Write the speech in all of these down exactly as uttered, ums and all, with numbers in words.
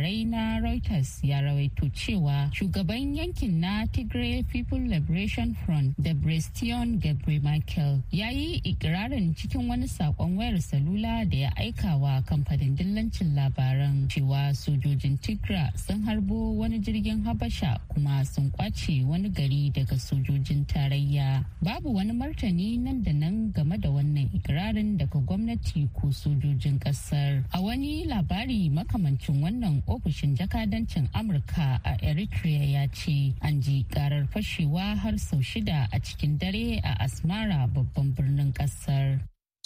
labarai na Reuters ya rawaito cewa shugaban yankin na Tigray People Liberation Front Debretsion Gebremichael ya yi ikirarin cikin wani sakon wayar salula da ya aika wa kamfanin dillancin labaran cewa sojojin Tigray sun harbo wani jirgin Habasha kuma sun kwace wani gari daga sojojin tarayya. Babu wani martani nan da nan game da wannan ikirarin daga gwamnati ko sojojin kasar. A wani labari makamancin wannan ofishin jakadancin Amurka a Eritrea ya ce an ji karar fashewa har sau shida a cikin dare a Asmara babban birnin kasar.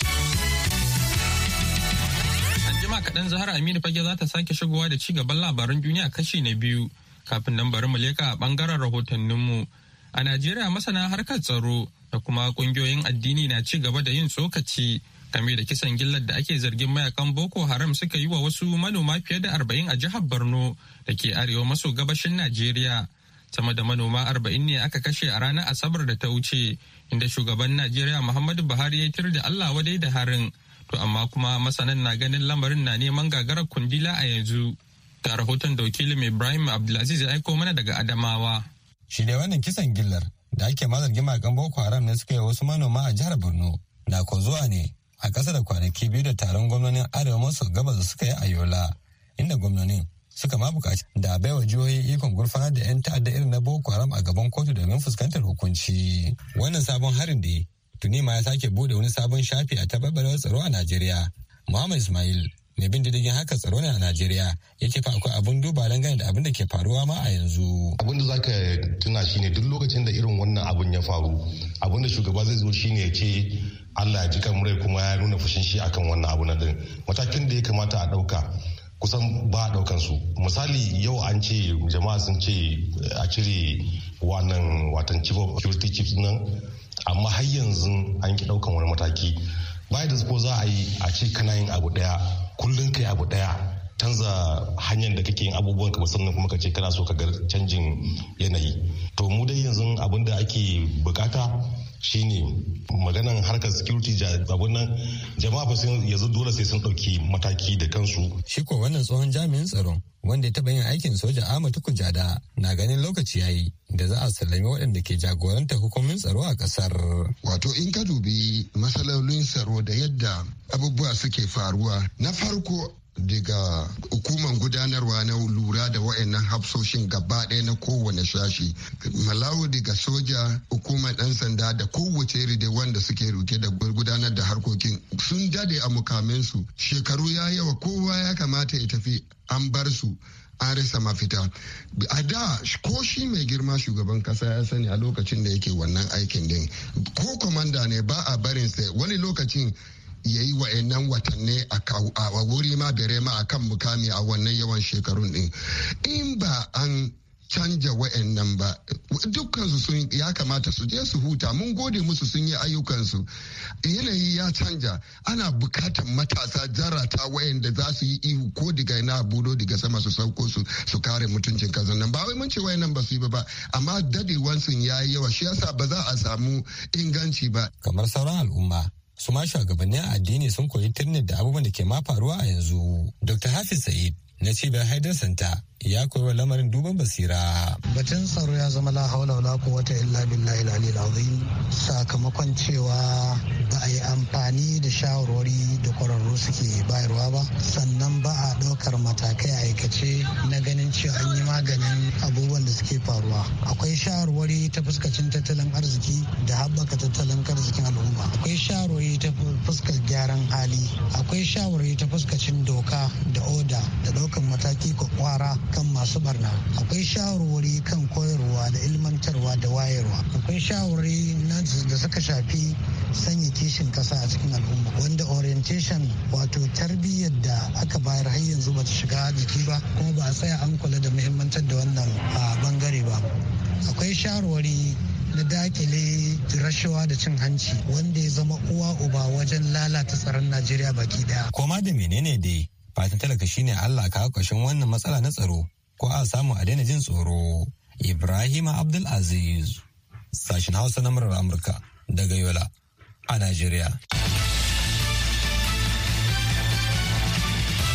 Anjima kaɗan Zahra Aminu Fage za ta sake shigowa da ci gaban labaran duniya kashi na biyu. Kafin nan bari mu leka a ɓangaren rahotanninmu. A Najeriya masana harkar tsaro da kuma ƙungiyoyin addini na ci gaba da yin tsokaci game da kisan gillar da ake zargin mayakan Boko Haram suka yi wa wasu manoma fiye da arba'in a jihar Borno da ke arewa maso gabashin Najeriya. Sama da manoma arba'in ne aka kashe a ranar Asabar da ta wuce, inda shugaban Najeriya Muhammadu Buhari ya tir da Allah wadai da harin. To amma kuma masanan na ganin lamarin na neman gagarar kundila a yanzu. Ga rahoton da wakilin Ibrahim Abdulaziz ya aiko mana daga Adamawa. Shi ne wannan kisan gillar da ake mazargin mayakan Boko Haram ne suka yi wasu manoma a jihar Borno na ko zuwa ne a ƙasa da kwanaki biyu da taron gwamnonin arewa maso gabas da suka yi a Yola, inda gwamnonin suka ma bukaci da baiwa jihohi ikon gurfanar da 'yan ta'adda irin na Boko Haram a gaban kotu domin fuskantar hukunci. Wannan sabon harin da tuni ma ya sake bude wani sabon shafi a tabbatar tsaro a Najeriya. Muhammad Ismail mai bin diddigin haka tsaro ne a Najeriya ya ce fa akwai abun duba dangane da abin da ke faruwa ma a yanzu. Abin da zaka tuna shine duk lokacin da irin wannan abun ya faru, abin da shugaba zai zo shine ya ce Allah ya ji rai kuma ya nuna fushin shi akan wannan abu na din. Matakin da ya kamata a dauka kusan ba a daukan su. Misali yau an ce jama'a sun ce a cire wannan watan chief of security chief nan, amma har yanzu an ki daukan wani mataki. Bayan da ko za a yi a ce kana yin abu daya kullum kai abu daya canza hanyar da kake yin abubuwan ka musamman kuma ka ce kana so ka ga canjin yanayi. To mu dai yanzu abin da ake bukata shine maganan harkar security abun nan jama'a ba sun yanzu dole sai sun dauki mataki da kansu. Shi ko wannan tsohon jami'in tsaron wanda ya taɓa yin aikin soja Ahmad Kujada na ganin lokaci yayi da za a sallami waɗanda ke jagorantar hukumin tsaro a ƙasar. Wato in ka dubi matsalolin tsaro da yadda abubuwa suke faruwa, na farko daga hukumar gudanarwa na lura da wa'annan hafsoshin gaba ɗaya na kowane shashi, malawu daga soja, hukumar ɗan sanda da kowace ride wanda suke rike da gudanar da harkokin sun dade a mukaminsu. Shekaru ya yawa, kowa ya kamata ya tafi, an bar su an rasa mafita. A da ko shi mai girma shugaban kasa ya sani a lokacin da yake wannan aikin din, ko komanda ne ba a barin sai wani lokacin ya yi wa'annan watanni a wuri ma bere ma a kan mukami a wannan yawan shekarun din. In ba an canja wa'annan ba, dukkansu sun ya kamata su je su huta. Mun gode musu sun yi ayyukansu. Yanayi ya canja, ana bukatan matasa jarata wa'anda za su yi ihu ko diga na budo diga sama su sauko su su kare mutuncin kazan nan. Ba wai mun ce wa'annan ba su yi ba, amma dadewansu ya yi yawa, shi yasa ba za a samu inganci ba. Kamar sauran al'umma, su ma shugabannin addini sun koyi turnin da abubuwan da ke ma faruwa a yanzu. Dokta Hafiz Sa'id na cibiyar Haidar Santa ya koyi lamarin duban basira. Batun tsaro ya zama la haula wala quwwata illa billahi al-aliyyil azim, sakamakon cewa ba a yi amfani da shawarwari da kwararru suke bayarwa ba, sannan ba a ɗaukar matakai a aikace na ganin cewa an yi maganin abubuwan da suke faruwa. Akwai shawarwari ta fuskacin tattalin arziki da haɓaka tattalin arzikin al'umma, akwai shawarwari ta fuskar gyaran hali, akwai shawarwari ta fuskacin doka da oda da ɗaukar mataki kwakwara kan masu barna, akwai shawarwari kan koyarwa da ilmantarwa da wayarwa, akwai shawarwari da suka shafi sanya kishin kasa a cikin al'umma, wanda orientation wato tarbiyyar da aka bayar har yanzu bata shiga jiki ba, kuma ba a tsaya an kula da muhimmantar da wannan bangare ba. Akwai shawarwari na dakile rashawa da cin hanci wanda ya zama uwa uba wajen lalata tsaron Najeriya baki daya. Koma da menene dai fatan talaka shine Allah ka kashin wannan matsala na tsaro ko a samu a daina jin tsoro. Ibrahim Abdul Aziz, sashen Hausa na murar Amurka daga Yola a Najeriya.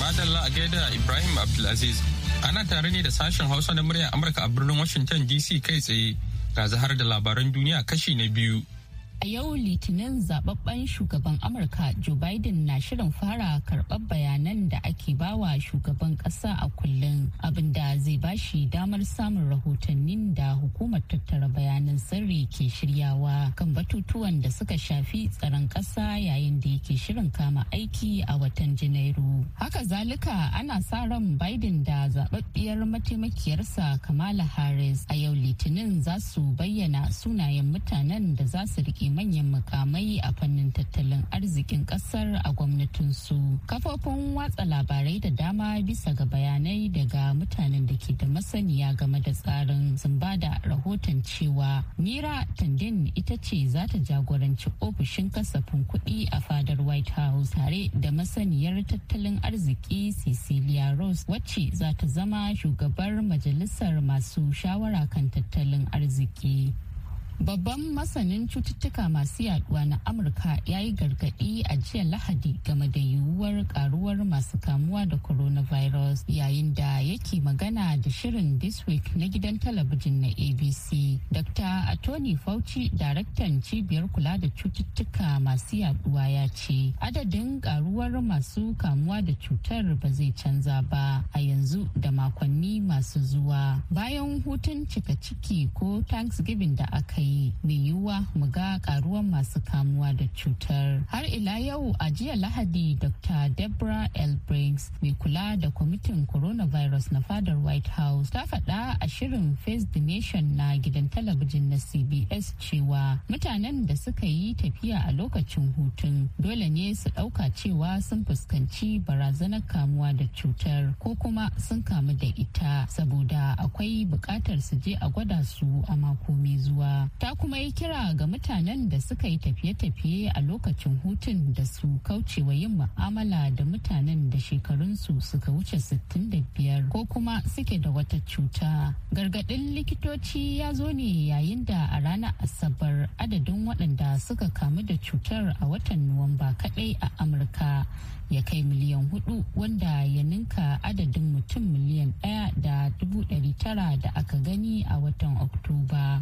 Madalla a gaida Ibrahim Abdulaziz. Ana tare ne da sashen Hausa na muryar Amurka a birnin Washington D C kai tsaye. Ga zahar da labaran duniya kashi na biyu. A yau Litinin zababben shugaban Amurka Joe Biden na shirin fara karɓar bayanan da ake bawa shugaban ƙasa a kullum, abinda zai bashi damar samun rahotannin da hukumar tattara bayanan sirri ke shiryawa kan batutuwan da suka shafi tsaron ƙasa yayin da yake shirin kama aiki a watan Janairu. Haka zalika ana sa ran Biden da zababbiyar mataimakiyarsa Kamala Harris a yau Litinin za su bayyana sunayen mutanen da za su riƙe manyan mukamai a fannin tattalin arzikin kasar a gwamnatinsu. Kafofin watsa labarai da dama bisa ga bayanai daga mutanen da ke da masaniya game da tsarin sun ba da rahoton cewa Mira Tandin ita ce za ta jagoranci ofishin kasafin kuɗi a fadar White House tare da masaniyar tattalin arziki Cecilia Rose wacce za ta zama shugabar majalisar masu shawara kan tattalin arziki. Babban masanin cututtuka masu yaduwa na Amurka ya yi gargaɗi a jiya Lahadi game da yiwuwar karuwar masu kamuwa da coronavirus yayin da yake magana da shirin This Week na gidan talabijin na A B C. Doctor Anthony Fauci, daraktan cibiyar kula da cututtuka masu yaduwa ya ce adadin karuwar masu kamuwa da cutar ba zai canza ba a yanzu da makonni masu zuwa. Bayan hutun cika ciki ko Thanksgiving da aka yi mai yiwuwa mu ga karuwar masu kamuwa da cutar. Har ila yau a jiya Lahadi Doctor Deborah L. Briggs mai kula da kwamitin coronavirus na fadar White House ta faɗa a shirin Face the Nation na gidan talabijin na C B S cewa mutanen da suka yi tafiya a lokacin hutun dole ne su ɗauka cewa sun fuskanci barazanar kamuwa da cutar ko kuma sun kamu da ita saboda akwai buƙatar su je a gwada su a mako mai zuwa. Ta kuma yi kira ga mutanen da suka yi tafiye-tafiye a lokacin hutun da su kaucewa yin mu'amala da mutanen da shekarunsu suka wuce sittin da biyar ko kuma suke da wata cuta. Gargaɗin likitoci ya zo ne yayin da a ranar Asabar adadin waɗanda suka kamu da cutar a watan Nuwamba kaɗai a Amurka ya kai miliyan hudu wanda ya ninka adadin mutum miliyan ɗaya da dubu ɗari tara da aka gani a watan Oktoba.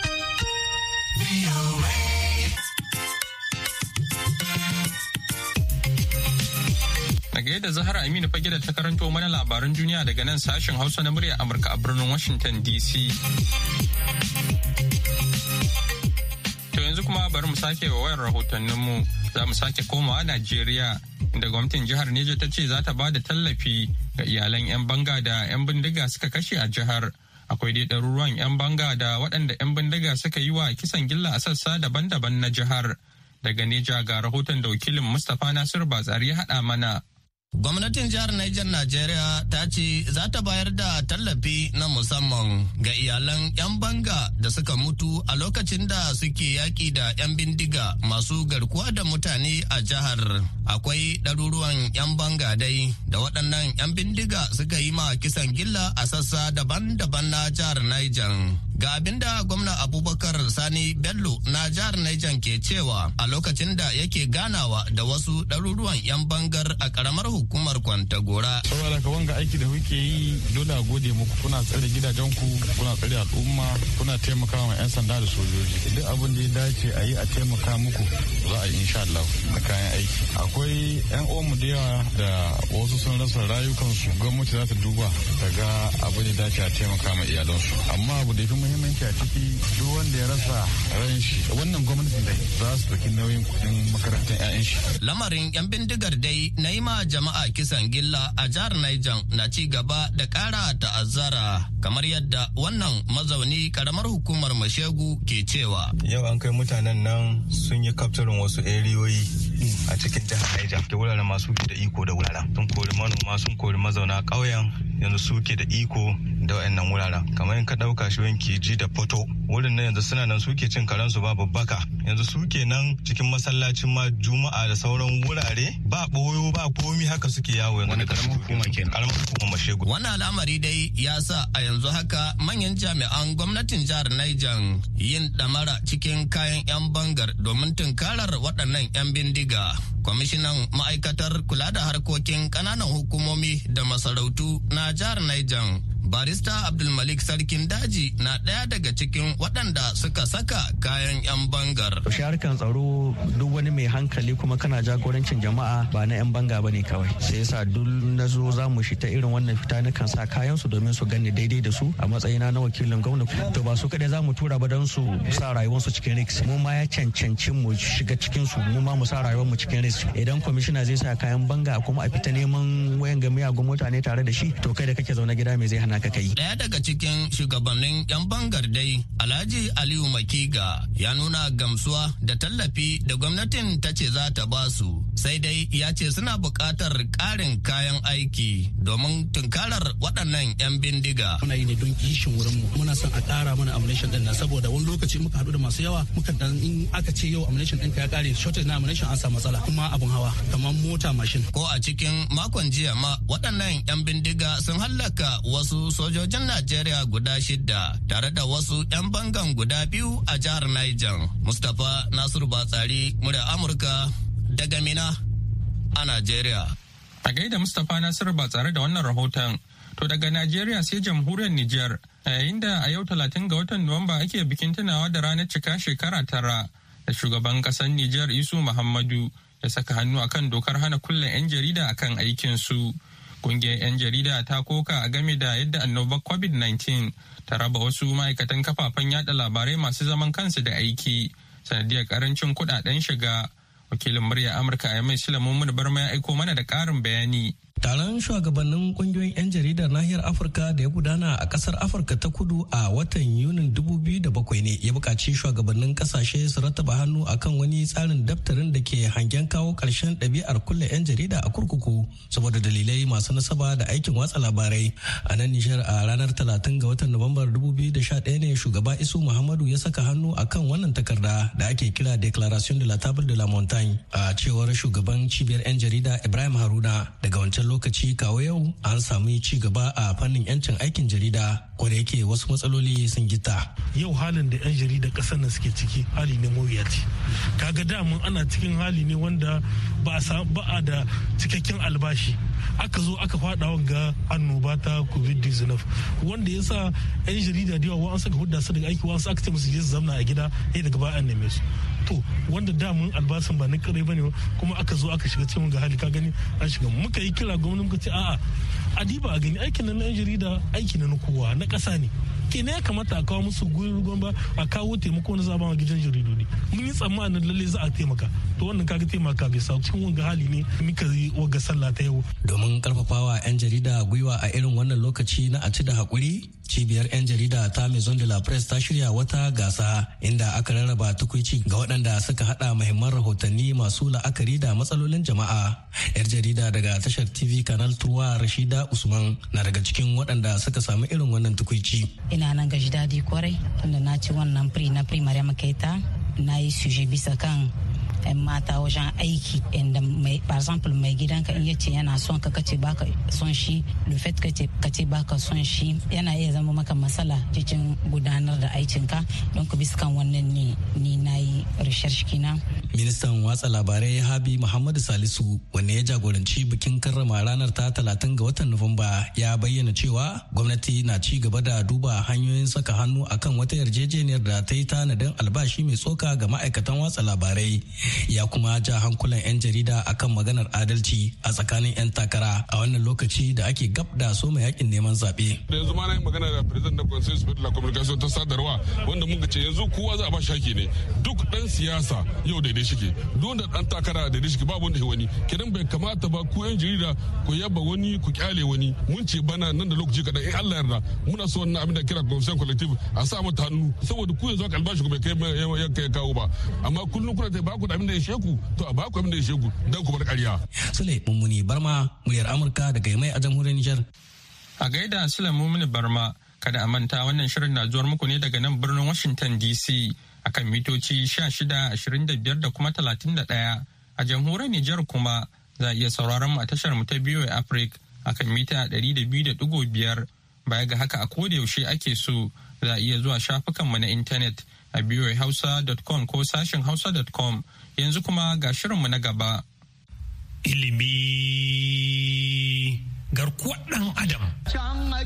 A gaida Zahra Aminu fage da ta karanto mana labaran duniya daga nan sashen Hausa na muryar Amurka a birnin Washington D C. To yanzu kuma bari mu sake wa wayar rahotanninmu za mu sake komawa Najeriya inda gwamnatin jihar Neja ta ce za ta ba da tallafi ga iyalan 'yan banga da 'yan bindiga suka kashe a jihar. Akwai dai ɗaruruwan 'yan banga da waɗanda 'yan bindiga suka yi wa kisan gilla a sassa daban-daban na jihar. Daga Neja ga rahoton da wakilin Mustapha Nasiru Batsari ya haɗa mana. Gwamnatin jihar Niger Najeriya ta ce za ta bayar da tallafi na musamman ga iyalan 'yan banga da suka mutu a lokacin da suke yaƙi da 'yan bindiga masu garkuwa da mutane a jihar. Akwai ɗaruruwan 'yan banga dai da waɗannan 'yan bindiga suka yi ma kisan gilla a sassa daban-daban na jihar Niger. Ga abin da gwamna Abubakar Sani Bello na jihar Niger ke cewa a lokacin da yake ganawa da wasu ɗaruruwan 'yan bangar a ƙaramar hukumar Kwantagora. Saboda ka wanga aiki da kuke yi dole a gode muku, kuna tsare gidajenku, kuna tsare al'umma, kuna taimaka ma 'yan sanda da sojoji. Duk abin da ya dace a yi a taimaka muku za a yi insha Allah da kayan aiki. Akwai 'yan uwanmu da yawa da wasu sun rasa rayukansu, gwamnati za ta duba ta ga abin da dace a taimaka ma iyalansu. Amma abu da ya fi muhimmanci a ciki duk wanda ya rasa ran shi wannan gwamnatin dai za su ɗauki nauyin kuɗin makarantar 'ya'yan shi. Lamarin 'yan bindigar dai na yi ma jama'a kisan gilla a jihar Niger na ci gaba da ƙara ta'azzara kamar yadda wannan mazauni karamar hukumar Mashegu ke cewa. Yau an kai mutanen nan sun yi kaftarin wasu eriyoyi a cikin jihar Niger ke wuraren masu da iko da wuraren. Sun kori manoma, sun kori mazauna ƙauyen, yanzu suke da iko da wayannan wuraren kamar in ka dauka shi wanki ji da foto wurin nan yanzu suna nan suke cin karansu ba babbaka yanzu suke nan cikin masallacin ma juma'a da sauran wurare ba boyo ba komi haka suke yawo wani karamar hukuma kenan karamar hukuma Mashegu. Wannan al'amari dai ya sa a yanzu haka manyan jami'an gwamnatin jihar Niger yin damara cikin kayan 'yan bangar domin tunkarar waɗannan 'yan bindiga. Kwamishinan ma'aikatar kula da harkokin ƙananan hukumomi da masarautu na jihar Niger Barista Abdulmalik Sarkin Daji na ɗaya daga cikin waɗanda suka saka kayan 'yan bangar. Shi harkan tsaro duk wani mai hankali kuma kana jagorancin jama'a ba na 'yan banga ba ne kawai. Sai yasa duk na zo za mu fita irin wannan fita na kan sa kayan su domin su gani daidai da su a matsayina na wakilin gwamnati. To ba su kaɗai za mu tura ba don su sa rayuwarsu cikin risk. Mu ma ya cancanci mu shiga cikin su mu ma mu sa rayuwar mu cikin risk. Idan kwamishina zai sa kayan banga kuma a fita neman wayan ga miyagun mutane tare da shi to kai da kake zaune gida mai zai hana ka kai. Daya daga cikin shugabannin 'yan bangar dai Alhaji Aliyu Makiga ya nuna gamsuwa da tallafi da gwamnatin ta ce za ta ba su sai dai ya ce suna buƙatar ƙarin kayan aiki domin tunkarar waɗannan 'yan bindiga. Muna yi ne don kishin wurin mu muna son a ƙara mana ammunition ɗin nan saboda wani lokaci muka haɗu da masu yawa muka dan in aka ce yau ammunition ɗinka ya ƙare shortage na ammunition an samu matsala kuma abun hawa kamar mota mashin. Ko a cikin makon jiya ma waɗannan 'yan bindiga sun hallaka wasu sojojin Najeriya guda shida tare da wasu 'yan bangan guda biyu a jihar Niger. Mustapha Nasiru Batsari, murya Amurka daga Mina a Najeriya. A gaida Mustapha Nasiru Batsari da wannan rahoton. To daga Najeriya sai jamhuriyar Nijar, a yayin da a yau talatin ga watan Nuwamba ake bikin tunawa da ranar cika shekara tara da shugaban ƙasar Nijar Isu Muhammadu ya saka hannu akan dokar hana kulle 'yan jarida akan aikinsu. Kungiyar 'yan jarida ta koka a game da yadda annobar covid nineteen ta raba wasu ma'aikatan kafafen yada labarai masu zaman kansu da aiki sanadiyar karancin kudaden shiga. Wakilin murya Amurka a mai Sulaiman Barma ya aiko mana da karin bayani. Taron shugabannin kungiyoyin 'yan jaridar nahiyar Afirka da ya gudana a kasar Afirka ta kudu a watan Yunin dubu biyu da bakwai ne ya buƙaci shugabannin kasashe su rattaba hannu akan wani tsarin daftarin da ke hangen kawo ƙarshen ɗabi'ar kulle 'yan jarida a kurkuku saboda dalilai masu nasaba da aikin watsa labarai. A nan Nijar a ranar talatin ga watan Nuwambar dubu biyu da sha ɗaya ne shugaba Isu Muhammadu ya saka hannu akan wannan takarda da ake kira Declaration de la Table de la Montagne. A cewar shugaban cibiyar 'yan jarida Ibrahim Haruna daga wancan lokaci kawo yau an samu ci gaba a fannin yancin aikin jarida ko da yake wasu matsaloli sun gita. Yau halin da 'yan jarida ƙasar nan suke ciki hali ne mawuyaci. Kaga damun ana cikin hali ne wanda ba a da cikakken albashi. Aka zo aka faɗa wanga annoba ta covid nineteen wanda ya sa 'yan jarida da yawa an saka hudda su daga aiki wasu aka ce musu je su zamna a gida sai daga ba an neme su. To wanda damun albasin ba na kare bane kuma aka zo aka shiga cikin ga hali ka gani an shiga muka yi kira gwamnati muka ce a'a a diba a gani aikin nan na 'yan jarida aiki na kowa na ƙasa ne ke ne ya kamata a kawo musu goyon ba a kawo taimako na zaba gidan jaridodi mun yi tsammanin lalle za a taimaka to wannan kaga taimaka bai sa cikin wanga hali ne muka yi wanga sallah ta yau domin karfafawa 'yan jarida gwiwa a irin wannan lokaci na a ci da hakuri cibiyar 'yan jarida ta Maison de la Presse ta shirya wata gasa inda aka rarraba tukuici ga waɗanda suka hada muhimman rahotanni masu la'akari da matsalolin jama'a. 'Yar jarida daga tashar T V Canal Turwa Rashida Usman na daga cikin waɗanda suka samu irin wannan tukuici. Ina nan gaji daɗi kwarai tunda na ci wannan pri na pri Maryam Keita na yi suje bisa kan 'yan mata wajen aiki inda mai for example mai gidanka in yace yana son ka kace baka son shi lufet kace kace baka son shi yana iya zama maka matsala cikin gudanar da aikinka don ku bisa kan wannan ne ni nayi research kina. Ministan watsa labarai Habi Muhammadu Salisu wanda ya jagoranci bikin karrama ranar ta talatin ga watan Nuwamba ya bayyana cewa gwamnati na ci gaba da duba hanyoyin saka hannu akan wata yarjejeniyar da ta yi tanadin albashi mai tsoka ga ma'aikatan watsa labarai. Ya kuma ja hankulan 'yan jarida akan maganar adalci a tsakanin 'yan takara a wannan lokaci da ake gab da soma yakin neman zaɓe. Da yanzu ma na yi magana da president da conseil de la communication ta sadarwa wanda muka ce yanzu kowa za a ba shaki ne duk dan siyasa yau daidai shike duk da dan takara daidai shike babu wanda wani kidan bai kamata ba ku 'yan jarida ku yaba wani ku kyale wani mun ce bana nan da lokaci kadan in Allah yarda muna so wannan abin da kira conseil collective a sa mata hannu saboda ku yanzu albashi ku bai kai ya kawo ba amma kullum kuna ta ba ku da abin da ya sheku to a baku abin da ya sheku dan ku bar ƙarya. Sule Mummuni Barma muryar Amurka daga Yamai a jamhuriyar Nijar. A gaida Sulaimu Mini Barma, kada a manta wannan shirin na zuwar muku ne daga nan birnin Washington D C akan mitoci shida, ashirin da biyar da kuma talatin da ɗaya. A jamhuriyar Nijar kuma za a iya sauraron mu a tashar mu ta B O A Africa akan mita ɗari da biyu da ɗigo biyar. Baya ga haka a koda yaushe ake so za a iya zuwa shafukanmu na intanet a b o a hausa dot com ko sashen hausa dot com. Yanzu kuma ga shirinmu na gaba. Ilimi garkuwar ɗan Adam.